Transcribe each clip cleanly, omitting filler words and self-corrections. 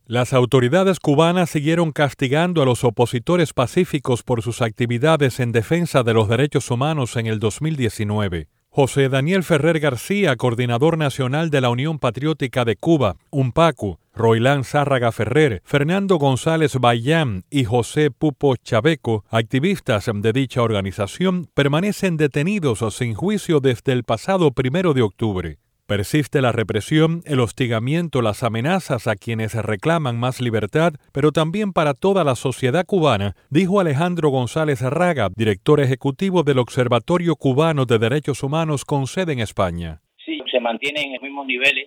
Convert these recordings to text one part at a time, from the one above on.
Las autoridades cubanas siguieron castigando a los opositores pacíficos por sus actividades en defensa de los derechos humanos en el 2019. José Daniel Ferrer García, coordinador nacional de la Unión Patriótica de Cuba, UNPACU, Roilán Zárraga Ferrer, Fernando González Bayán y José Pupo Chaveco, activistas de dicha organización, permanecen detenidos sin juicio desde el pasado 1 de octubre. Persiste la represión, el hostigamiento, las amenazas a quienes reclaman más libertad, pero también para toda la sociedad cubana, dijo Alejandro González Raga, director ejecutivo del Observatorio Cubano de Derechos Humanos con sede en España. Sí, se mantienen en los mismos niveles.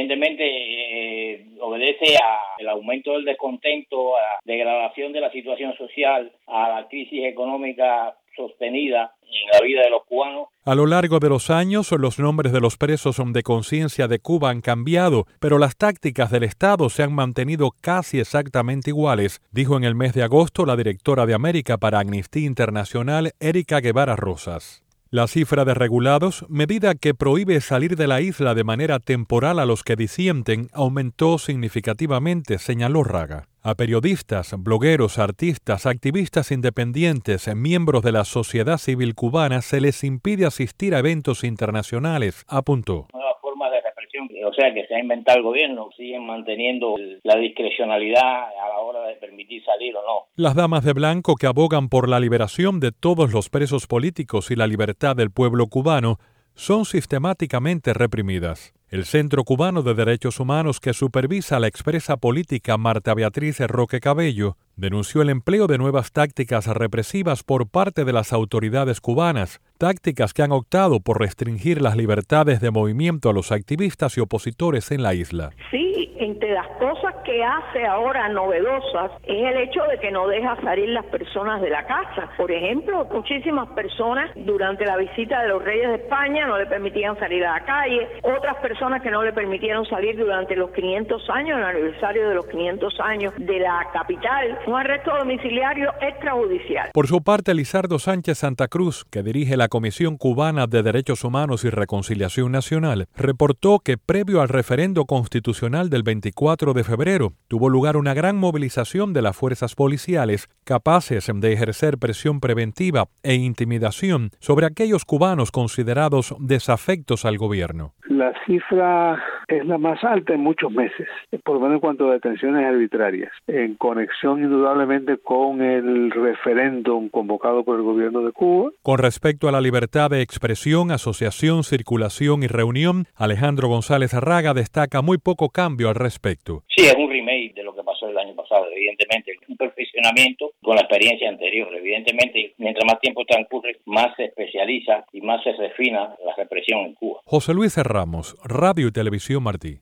Evidentemente obedece al aumento del descontento, a la degradación de la situación social, a la crisis económica sostenida en la vida de los cubanos. A lo largo de los años, los nombres de los presos de conciencia de Cuba han cambiado, pero las tácticas del Estado se han mantenido casi exactamente iguales, dijo en el mes de agosto la directora de América para Amnistía Internacional, Erika Guevara Rosas. La cifra de regulados, medida que prohíbe salir de la isla de manera temporal a los que disienten, aumentó significativamente, señaló Raga. A periodistas, blogueros, artistas, activistas independientes, miembros de la sociedad civil cubana se les impide asistir a eventos internacionales, apuntó. Nuevas formas de represión, o sea, que se ha inventado el gobierno, siguen manteniendo la discrecionalidad a la hora de permitir salir o no. Las damas de blanco que abogan por la liberación de todos los presos políticos y la libertad del pueblo cubano son sistemáticamente reprimidas. El Centro Cubano de Derechos Humanos, que supervisa la expresa política Marta Beatriz Roque Cabello, denunció el empleo de nuevas tácticas represivas por parte de las autoridades cubanas, tácticas que han optado por restringir las libertades de movimiento a los activistas y opositores en la isla. Sí, entre las cosas que hace ahora novedosas es el hecho de que no deja salir las personas de la casa. Por ejemplo, muchísimas personas durante la visita de los reyes de España no le permitían salir a la calle, otras personas que no le permitieron salir durante los 500 años, el aniversario de los 500 años de la capital, un arresto domiciliario extrajudicial. Por su parte, Lizardo Sánchez Santa Cruz, que dirige la Comisión Cubana de Derechos Humanos y Reconciliación Nacional, reportó que previo al referendo constitucional del 24 de febrero, tuvo lugar una gran movilización de las fuerzas policiales capaces de ejercer presión preventiva e intimidación sobre aquellos cubanos considerados desafectos al gobierno. La cifra es la más alta en muchos meses, por lo menos en cuanto a detenciones arbitrarias, en conexión indudablemente con el referéndum convocado por el gobierno de Cuba. Con respecto a la libertad de expresión, asociación, circulación y reunión, Alejandro González Raga destaca muy poco cambio al respecto. Sí, es un remake de lo que pasó el año pasado, evidentemente, un perfeccionamiento con la experiencia anterior. Evidentemente, mientras más tiempo transcurre, más se especializa y más se refina la represión en Cuba. José Luis Ramos, Radio y Televisión Martí.